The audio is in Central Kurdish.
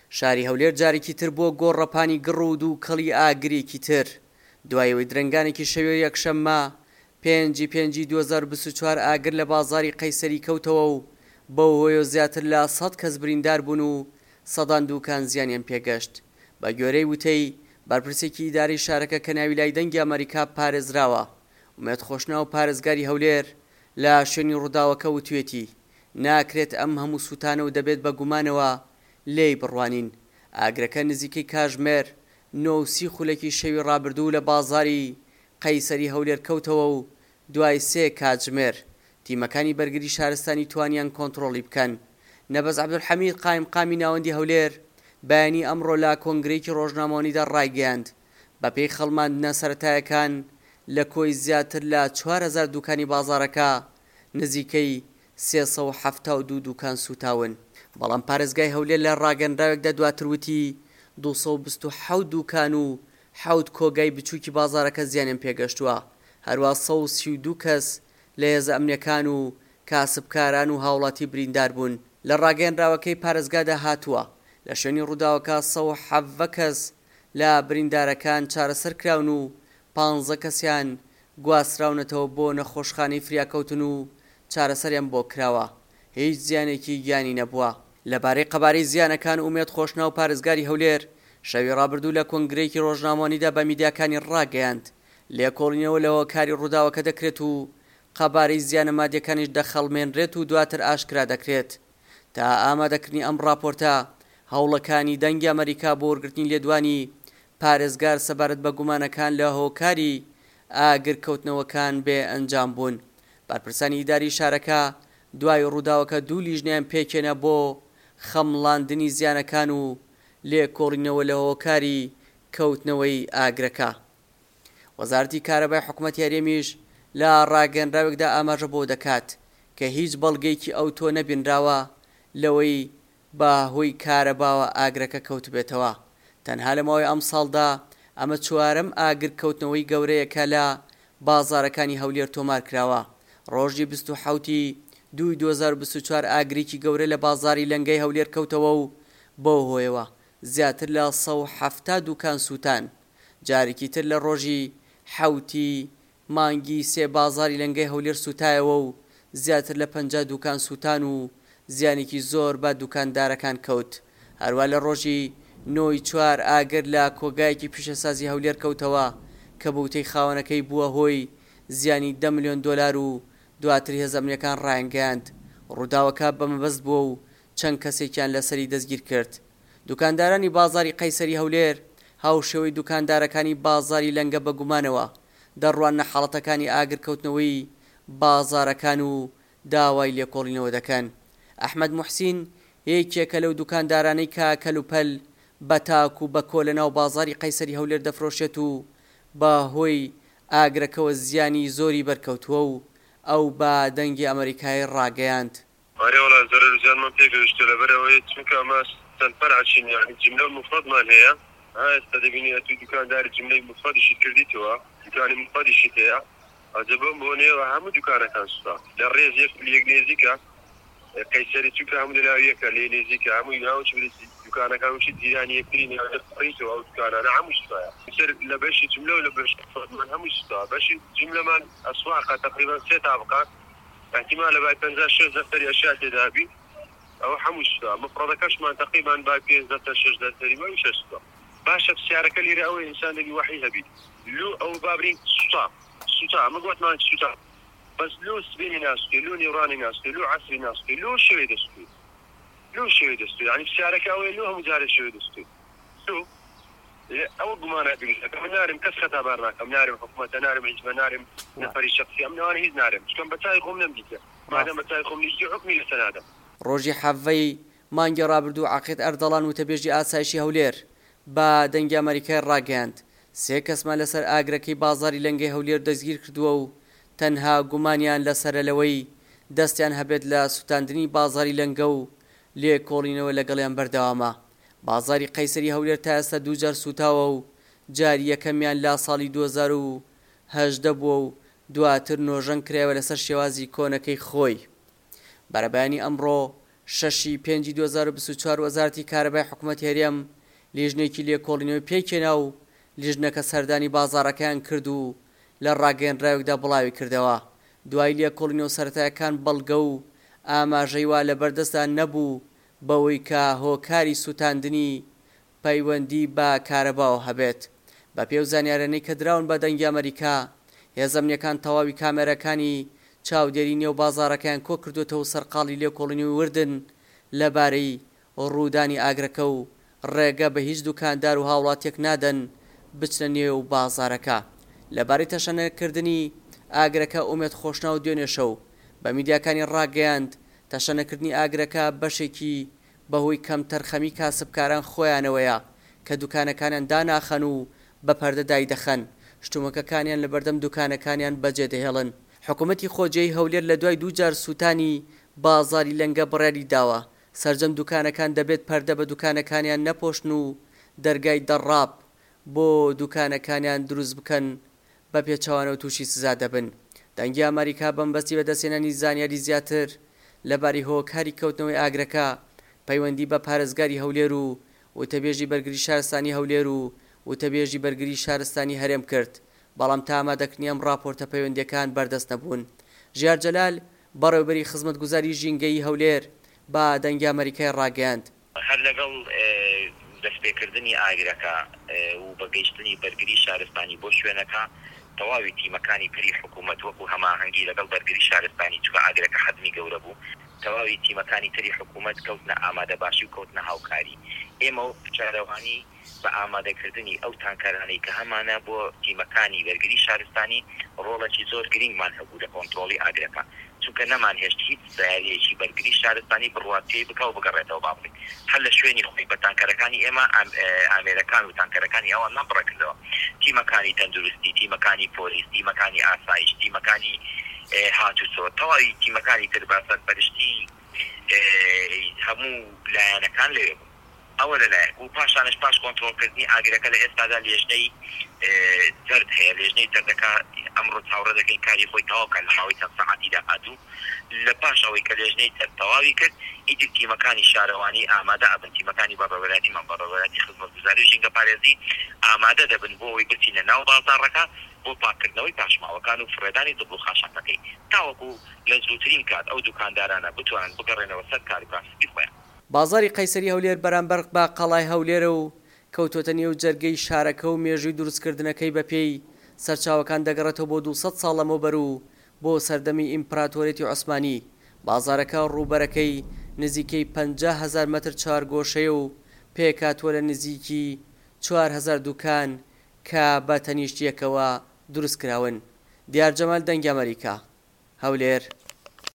شاری هەولێر جارێکی تر بۆ گۆڕەپانی گڕ و دوو کەڵی ئاگرێکی تر دوایەوەی درنگانێکی شەوێ یەکشەممە 5/5/2024 ئاگر لە بازاری قەیسەری کەوتەوە و بەو هۆیە زیاتر لە 100 کەس بریندار بوون و سەدان دووکان زیانیان پێگەشت. بە گوێرەی وتەی بەرپرسێکی ئیدارەی شارەکە کە ناوی لای دەنگی ئەمریکا پارێزراوە ومێت خۆشنا و پارێزگاری هەولێر لە شوێنی ڕووداوەکە وتوێتی ناکرێت ئەم هەموو سوتانە و دەبێت بە گومانەوە لێی بڕوانین. ئاگرەکە نزیکەی کاژمێر 9 خولەکی شەوی ڕابردوو لە بازاری قەیسەری هەولێر کەوتەوە و دوای 3 کاتژمێر تیمەکانی بەرگری شارستانی توانیان کۆنتڕۆڵی بکەن. نەبەز عەبدولحەمید قایمقامی ناوەندی هەولێر بەیانی ئەمڕۆ لە کۆنگرەیەکی ڕۆژنامەوەنیدا ڕایگەیاند بەپێی خەڵماندنە سەرەتایەکان لە کۆی زیاتر لە 4000 دوکانی بازارەکە نزیکەی 372 دوکان سوتاون. بەڵام پارێزگای هەولێر لە ڕاگەنراوێکدا دواتر وتی 227 دوکان و 7 کۆگای بچووکی بازارەکە زیانیان پێگەشتووە. هەروە 132 کەس لە هێزە ئەمنیەکان و کاسبکاران و هاوڵاتی بریندار بوون. لە ڕاگەنراوەکەی پارێزگادا هاتووە لە شوێنی ڕووداوەکە 170 کەس لە بریندارەکان چارەسەر کراون و 15 کەسیان گواستراونەتەوە بۆ نەخۆشخانەی فریاکەوتن و چارەسەریان بۆ کراوە. هیچ زیانێکی گیانی نەبووە. لەبارەی قەبارەی زیانەکان ئومێد خۆشنا و پارێزگاری هەولێر شەوی ڕابردوو لە کۆنگرەیەکی ڕۆژنامەوەنیدا بە میدیاکانی ڕاگەیاند لێکۆڵینەوە لەوە کاری ڕووداوەکە دەکرێت و قەبارەی زیانە مادیەکانیش دەخەڵمێنرێت و دواتر ئاشکرا دەکرێت. تا ئامادەکردنی ئەم راپۆرتە هەوڵەکانی دەنگی ئەمریکا بۆ وەرگرتنی لێدوانی پارێزگار سەبارەت بە گومانەکان لە هۆکاری ئاگرکەوتنەوەکان بێ ئەنجام بوون. بەرپرسانی ئیداری شارەکە دوای ڕووداوەکە 2 لیژنەیان پێکێنە بۆ خەمڵاندنی زیانەکان و لێکۆڵینەوە لە هۆکاری کەوتنەوەی ئاگرەکە. وەزارەتی کارەبای حکوومەتی هەرێمیش لە ڕاگەنراوێکدا ئاماژە بۆ دەکات کە هیچ بەڵگەیەکی ئەو تۆ نەبینراوە لەوەی بە هۆی کارەباوە ئاگرەکە کەوت بێتەوە. تەنها لە ماوەی ئەم ساڵدا ئەمە 4ەم ئاگرکەوتنەوەی گەورەیەکە لە بازارەکانی هەولێر تۆمار کراوە. ڕۆژی 27/2/2024 ئاگرێکی گەورە لە بازاری لەنگەی هەولێر کەوتەوە و بۆ هۆیەوە زیاتر لە 170 دوکان سوتان. جارێکی تر لە ڕۆژی 7 مانگی 3 بازاری لەنگەی هەولێر سوتایەوە و زیاتر لە 50 دوکان سوتان و زیانێکی زۆر بە دوکاندارەکان کەوت. هەروە لە ڕۆژی 9/4 ئاگر لە کۆگایەکی پیشەسازی هەولێر کەوتەوە کە بەوتەی خاوەنەکەی بووە هۆی زیانی 10 ملیۆن دۆلار و دواتر هێزەمنیەکان ڕایانگەیاند. ڕووداوەکە بەمەبەست بووە و چەند کەسێکیان لەسەری دەستگیر کرد. دوکاندارانی بازاری قەیسەری هەولێر هاوشێوەی دوکاندارەکانی بازاری لەنگە بە گومانەوە دەڕوانە حاڵەتەکانی ئاگرکەوتنەوەی بازارەکان و داوای لێکۆڵینەوە دەکەن. ئەحمەد موحسین یەکێکە لەو دوکاندارانەی کە کەلوپەل بە تاک و بە کۆ لە ناو بازاری قەیسەری هەولێر دەفرۆشێت و بە هۆی ئاگرەکەوە زیانی زۆری بەرکەوتووە و ئەو بە دەنگی ئەمریکای ڕاگەیاند. وڵا زۆر زیانمان پێگەشتە لەبەرەوەی چونکە ئەمە چەند فەرعچین یعنی جملە مفرەدمان هەیە. ئێستا دەبینی ئەتوی دوکانداری جملەی مفرەدیشی کردیتەوە دوکانی مفرەدیشیت هەیە ئەجەبم بۆ نێوە هەموو دوکانەکان سوتا لە ڕێز یەک نێزیکە قەیسەری چونکە هەموو لەلاو یەکە لێ نێزیکە هەمووی ناوچ دوکانەکان وشی جیرانی یەکترین پڕیتەوە ئەو دوکانانە هەموو سوتایە لە بەشی جملە و لە بەشی مفرەدمان هەمووی سوتا. بەشی جملەمان ئەسواقە تقریبا 3 تابقە احتمال بای 56 دەفتەری ئەشیا تێدا بی ئەو هەموو سوتا. مفرەدەکەشمان تقریبا بای 5 دەفتەری وای 6 سوتا. باشە پرسیارەکە لێرە ئەوەی ئینسان دەبی وحی هەبی لو ئەو بابرین سوتا ئەمە گوتمان سوتا بەس لو سبینی ناسوتی لو نیڕانی ناسوتی لو عەسری ناسوتی لو شەوێ دەستوی یعنی پرسیارەکە ئەوەیە لو هەموو جارێ شەوێ دەستوی ئەوە گومانە بگیرەکە من نارم کەس خەتابار ناکەم نارم حکومەتە نارم حیزبە نارم نەفەری شەخسی ئەم ناوانە هیچ نارم چکەم بەچای خۆم نەمدیکە مادەم بەچای خۆم نیشتی حکمی لەسەر نادەم. ڕۆژی حەڤەی مانگی ڕابردوو عەقیل ئەردەڵان وتەبێژی ئاسایشی هەولێر بە دەنگی ئەمریکای ڕاگەیاند 3 کەسمان لەسەر ئاگرەکەی بازاری لەنگەی هەولێر دەستگیر کردووە و تەنها گومانیان لەسەرە لەوەی دەستیان هەبێت لە سوتاندنی بازاری لەنگە و لێکۆڵینەوە لەگەڵیان بەردەوامە. بازاری قەیسەری هەولێر تا ئێستا 2 جار سوتاوە و جاری یەکەمیان لا ساڵی 2018 بووە و دواتر نۆژەنگ کرایەوە لەسەر شێوازی کۆنەکەی خۆی. بەرەبایانی ئەمڕۆ 6/5/2024 وەزارەتی کارەبای حکوومەتی هەرێم لیژنێکی لێکۆڵینەوەی پێکێنا و لیژنەکە سەردانی بازاڕەکەیان کرد و لە ڕاگەیەنراوێکدا بڵاوی کردەوە. دوای لێکۆڵینەوە سەرەتاییەکان بەڵگە و ئاماژەی وا لە بەردەستدا نەبوو بەوەی کە هۆکاری سوتاندنی پەیوەندی بە کارەباوە هەبێت. بە پێو زانیاریانەی کە دراون بە دەنگی ئەمریکا، هێزەمنیەکان تەواوی کامێرەکانی چاودێری نێو بازاڕەکەیان کۆ کردوێتەوە و سەرقاڵی لێکۆڵینەوەی وردن لەبارەی ڕوودانی ئاگرەکە و ڕێگە بە هیچ دوکاندار و هاوڵاتێک نادەن بچنە نێو بازاڕەکە. لەبارەی تەشەنەکردنی ئاگرەکە ئومێد خۆشنا و دوێنێ شەو بە میدیاکانی ڕاگەیاند تەشەنەکردنی ئاگرەکە بەشێکی بەهۆی کەم تەرخەمی کاسبکاران خۆیانەوەیە کە دوکانەکانیان داناخەن و بە پەردە دایدەخەن، شتومەکەکانیان لە بەردەم دوکانەکانیان بەجێ دەهێڵن. حکوومەتی خۆجێی هەولێر لە دوای دووجار سوتانی بازاری لەنگە بڕیاری داوە سەرجەم دوکانەکان دەبێت پەردە بە دوکانەکانیان نەپۆشن و دەرگای دەڕاب بۆ دوکانەکانیان دروست بکەن بە پێچەوانە و تووشی سزا دەبن. دەنگی ئەمریکا بەمبەستی بەدەستێنانی زانیاری زیاتر لەباری هۆکاری کەوتنەوەی ئاگرەکە پەیوەندی بە پارێزگاری هەولێر و وتەبێژی بەرگری شارستانی هەولێر و وتەبێژی بەرگری شارستانی هەرێم کرد، بەڵام تا ئامادەکردنی ئەم راپۆرتە پەیوەندیەکان بەردەست نەبوون. ژیار جەلال بەڕێوەبەری خزمەتگوزاری ژینگەی هەولێر بە دەنگی ئەمریکای ڕاگەیاند. هەر لەگەڵ دەستپێکردنی ئاگرەکە و بەگەیشتنی بەرگری شارستانی بۆ شوێنەکە تەواوی تیمەکانی پری حکوومەت وەکو هەماهەنگی لەگەڵ بەرگری شارستانی چوە ئاگرەکە حەزمی گەورە بوو، تەواوی تیمەکانی تری حکوومەت کەوتنە ئامادە باشی و کەوتنە هاوکاری. ئێمە و چارەوانی بە ئامادەکردنی ئەو تانکەرانەی کە هەمانە بۆ تیمەکانی بەرگری شارستانی ڕۆڵێکی زۆر گرنگمان هەبوو لە کۆنتڕۆڵی ئاگرەکە، چونکە نەمان هێشت هیچ زایایەکی بەرگری شارستانی بڕواتەیە بکە و بگەڕێتەوە بابڕێت. هەر لە شوێنی خۆی بە تانکەرەکانی ئێمە ئامێرەکان و تانکەرەکانی ئەوان نەبڕەکردەوە. تیمەکانی تەندروستی، تیمەکانی پۆلیس، تیمەکانی ئاسایش، تیمەکانی هاتوچۆ، تەواوی تیمەکانی تر بە سەرپەرشتی هەموو لایەنەکان لێ بوو. ئەوە لەلایەن و پاشانش پاش کۆنتڕۆڵکردنی ئاگرەکە لە ئێستادا لێژنەی زەرد هەیە. لێژنەی زەردەکە ئەمڕۆ چاوەڕێ دەکەین کاری خۆی تەواوکەن لە ماوەی چەند سەعاتیدا هاتوو. لە پاش ئەوەی کە لێژنەی زەرد تەواوی کرد، ئیتر تیمەکانی شارەوانی ئامادە ئەبن، تیمەکانی بەڕێوەبەرەتیمان بەڕێوەبەرەتی خزمەتگوزاری و ژینگە پارێزی ئامادە دەبن بۆ ئەوەی بچینە ناو بازاڕەکە بۆ پاکردنەوەی پاشماوەکان و فرێدانی دڵ و خاشاکەکەی، تاوەکو لە زووترین کات ئەو دوکاندارانە بتوانن بگەڕێنەوە سەر کاری کاسبی خۆیان. بازاری قەیسەری هەولێر بەرامبەر بە قەڵای هەولێرە و کەوتۆتە نێو جەرگەی شارەکە و مێژووی دروستکردنەکەی بەپێی سەرچاوەکان دەگەڕێتەوە بۆ 200 ساڵ لەمەوبەر و بۆ سەردەمی ئیمپراتۆریەتی عوسمانی. بازارەکە ڕووبەرەکەی نزیکەی 50,000 مەتر چوارگۆشەیە و پێکاتوە لە نزیکی 4,000 دوکان کە بە تەنیشتیەکەوە دروستکراون. دیار جەمال، دەنگی ئەمریکا، هەولێر.